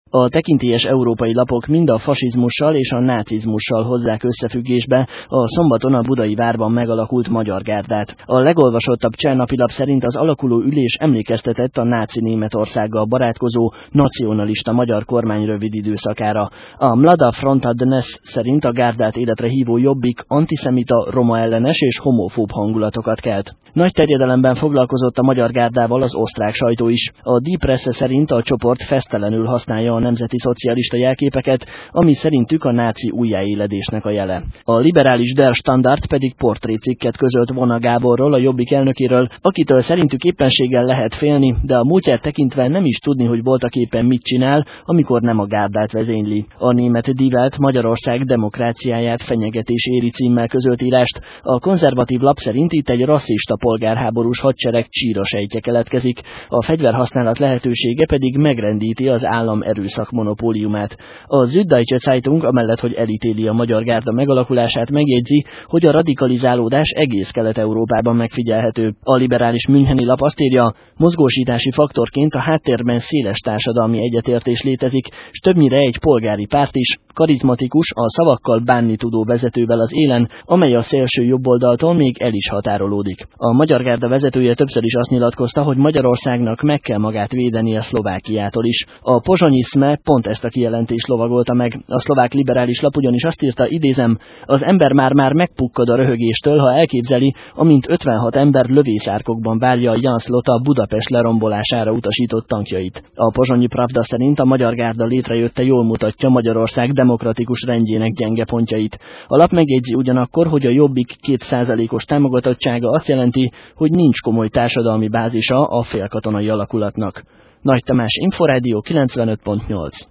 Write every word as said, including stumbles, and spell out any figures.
A tekintélyes európai lapok mind a fasizmussal és a nácizmussal hozzák összefüggésbe a szombaton a Budai Várban megalakult Magyar Gárdát. A legolvasottabb cseh napilap szerint az alakuló ülés emlékeztetett a náci Németországgal barátkozó nacionalista magyar kormány rövid időszakára. A Mlada Fronta Dnes szerint a Gárdát életre hívó Jobbik antiszemita, roma ellenes és homofób hangulatokat kelt. Nagy terjedelemben foglalkozott a Magyar Gárdával az osztrák sajtó is. A Die Presse szerint a csoport fesztelenül használja a nemzeti szocialista jelképeket, ami szerintük a náci újjáéledésnek a jele. A liberális Der Standard pedig portrécikket közölt Vona Gáborról, a Jobbik elnökéről, akitől szerintük éppenséggel lehet félni, de a múltját tekintve nem is tudni, hogy voltaképpen mit csinál, amikor nem a Gárdát vezényli. A német Die Welt Magyarország demokráciáját fenyegetés éri címmel közölt írást. A konzervatív lap szerint itt egy rasszista polgárháborús hadsereg csírasejtje keletkezik, a fegyverhasználat lehetősége pedig megrendíti az állam erőszak monopóliumát. A Süddeutsche Zeitung amellett, hogy elítéli a Magyar Gárda megalakulását, megjegyzi, hogy a radikalizálódás egész Kelet-Európában megfigyelhető. A liberális müncheni lap azt írja, mozgósítási faktorként a háttérben széles társadalmi egyetértés létezik, s többnyire egy polgári párt is, karizmatikus, a szavakkal bánni tudó vezetővel az élen, amely a szélső jobboldaltól még el is határolódik. A Magyar Gárda vezetője többször is azt nyilatkozta, hogy Magyarországnak meg kell magát védenie Szlovákiától is. A pozsonyi SME pont ezt a kijelentést lovagolta meg. A szlovák liberális lap ugyanis azt írta, idézem, az ember már-már megpukkad a röhögéstől, ha elképzeli, amint ötvenhat ember lövészárkokban várja a Jan Slota Budapest lerombolására utasított tankjait. A pozsonyi Pravda szerint a Magyar Gárda létrejötte jól mutatja Magyarország demokratikus rendjének gyenge pontjait. A lap megjegyzi ugyanakkor, hogy a Jobbik két százalékos támogatottsága azt jelenti, hogy nincs komoly társadalmi bázisa a félkatonai alakulatnak. Nagy Tamás, Inforádió kilencvenöt pont nyolc.